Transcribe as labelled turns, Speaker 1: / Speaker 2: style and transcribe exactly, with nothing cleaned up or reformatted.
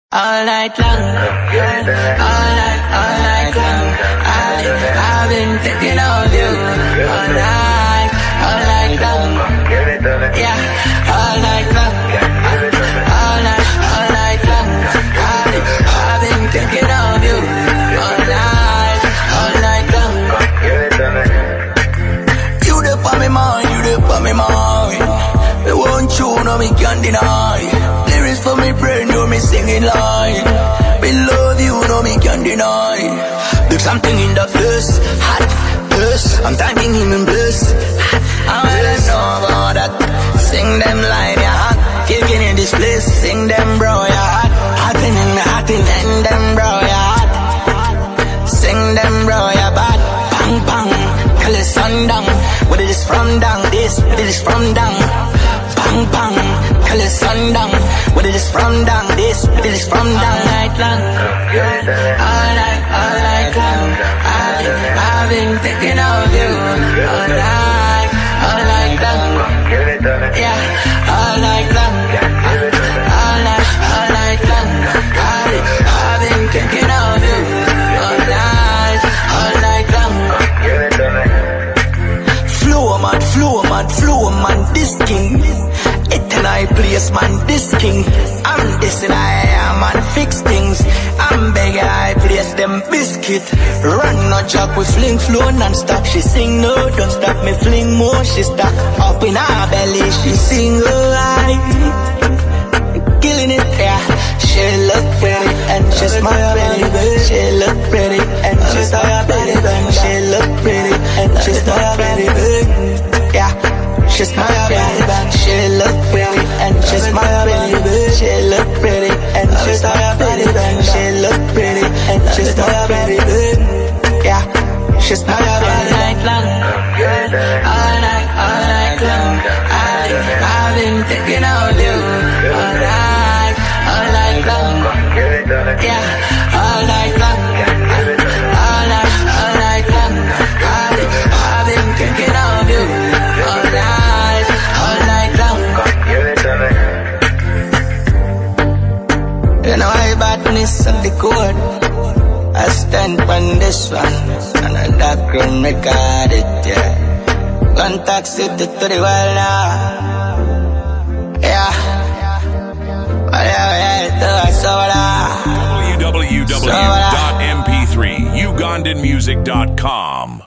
Speaker 1: All night long, all night, all night long. I, I've been thinking of you. All night, all night long. Yeah, all night long. All night, all night long. I, I've been thinking of you. All night, all night long. You the on me mind, you the on me mind. It won't you know me can't deny. Lyrics for me brain, you me singing line. Me love you, know me can't deny. There's something in the face, hot face. I'm typing him in bliss. I wanna know about that. Sing them line, yeah, hot. Kicking in this place, sing them bro, yeah, hot. Hotting in the hotting and them bro, yeah, hot. Sing them bro, yeah, bad. Bang bang, call it sundown. What it is from down, this, what it is from down. Bang bang, call it sundown. What it is from down, this, what it is from down. All night long, all night, all night long. I, I've been thinking of you. All night, all night long. Yeah, all night long. All night, all night long. I, I've been thinking of you. All night, all night long. Flow man, flow man, flow man, this king. It and I place man, this king. I'm this and I am man, fix things. I'm begging I place them biscuit. Run no job, we fling flow non-stop. She sing no, don't stop me fling more. She stuck up in her belly, she sing oh I killing it, yeah. She look pretty and she smile pretty. She look pretty and she smile pretty. She look pretty and she smile pretty. Yeah. She smile pretty, she look pretty, and she smile pretty. She look pretty, and she smile pretty. She look pretty, and she smile pretty. Yeah, she smile pretty. All night long, all night, all night long. I, I've been thinking of you. All night, all night long. Yeah, all night long. All night, all night long. I, I've been thinking of you. All night. You know I badness of the code. I stand on this one, and a dark room record it, yeah. Contacts it to the world now. Yeah. But yeah, yeah,
Speaker 2: w w w dot m p three ugandan music dot com